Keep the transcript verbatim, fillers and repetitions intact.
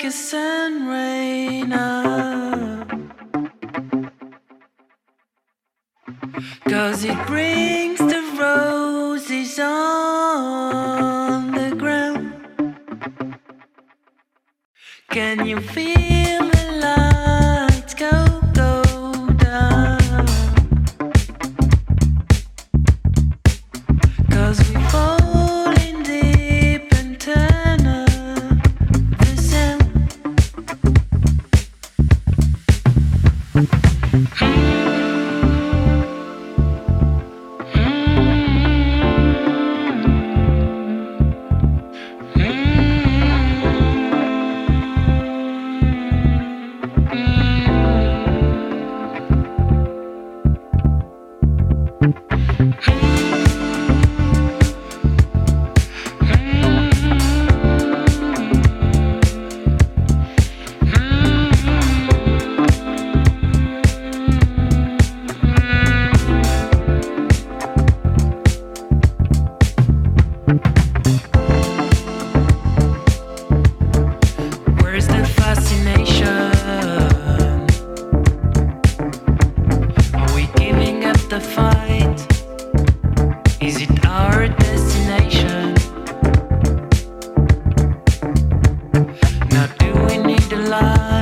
a sun rain up, 'cause it brings the roses on the ground. Can you feel the lights go, go down? 'Cause we fall in deep and turn up the sound. Where's the fascination? Are we giving up the fight? Is it our destination? Now do we need a light?